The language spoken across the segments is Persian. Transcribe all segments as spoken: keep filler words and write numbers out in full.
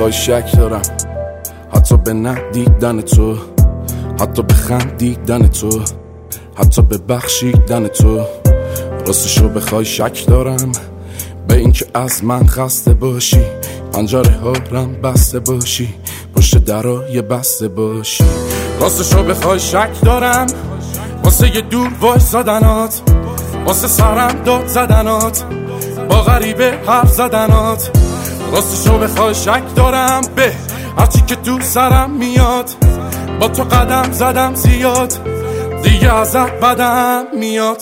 بخوای شک دارم، حتی به ندیدن تو، حتی به خندیدن تو، حتی به بخشیدن تو. راستشو بخوای شک دارم به این که از من خسته باشی، پنجره ها رم بسته باشی، پشت درای بسته باشی. راستشو بخوای شک دارم واسه یه دور وایسادنات، واسه سرم داد زدنات، با غریبه حرف زدنات. راستشو بخوای شک دارم به هرچی که تو سرم میاد، با تو قدم زدم زیاد، دیگه ازت بدم میاد.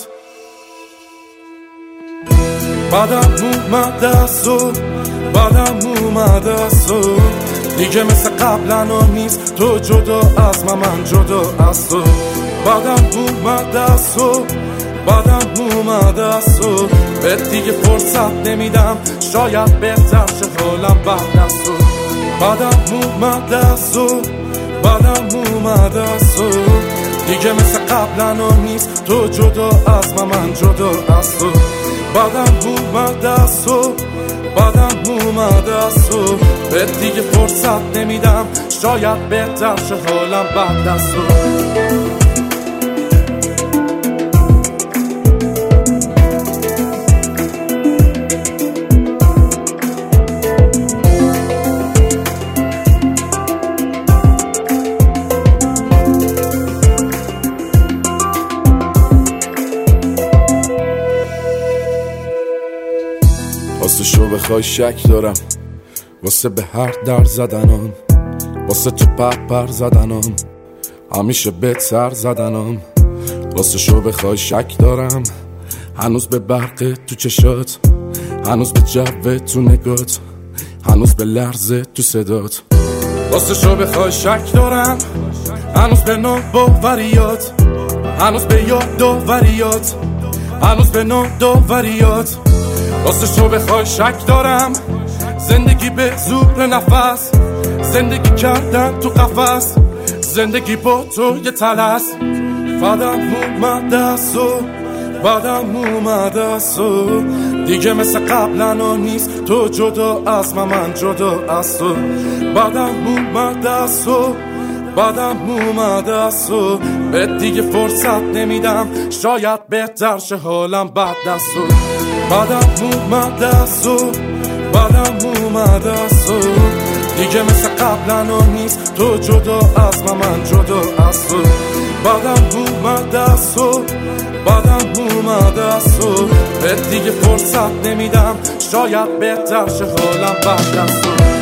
بدم اومده از تو، بدم اومده از تو، دیگه مثل قبلنا نیست تو جدا از من، من جدا از تو. بدم اومده از تو، بدم اومده از تو، به دیگه فرصت نمیدم، شاید بهتر شه حالم بعد از تو. بدم اومده از تو، بدم اومده از تو، دیگه مثل قبلنا نیست تو جدا از من، من جدا از تو. بدم اومده از تو، بدم اومده از تو، به دیگه فرصت نمیدم، شاید بهتر شه حالم بعد از تو. واسه شو بخوای شک دارم، واسه به هر در زدنم، واسه تو پر پر زدنم، همیشه بهت سر زدنم. واسه شو بخوای شک دارم، هنوز به برق تو چشات، هنوز به جو تو نگات، هنوز به لرزه تو صدات. واسه شو بخوای شک دارم، هنوز به نو باوریات، هنوز به یاد داوریات، هنوز به نو داوریات. واسه شو بخوای شک دارم، زندگی به زور نفس، زندگی کردن تو قفس، زندگی با تو یه تلس. بدم اومده از تو، بدم اومده از تو، دیگه مثل قبلنا نیست تو جدا از من، من جدا از تو. بدم اومده از تو، بدم اومده از تو، به دیگه فرصت نمیدم، شاید بهتر شه حالم بعد از تو. بدم اومده از تو، بدم اومده از تو، دیگه مثل قبلنا نیست تو جدا از من، من جدا از تو. بدم اومده از تو، بدم اومده از تو، به دیگه فرصت نمیدم، شاید بهتر شه حالم بعد از تو.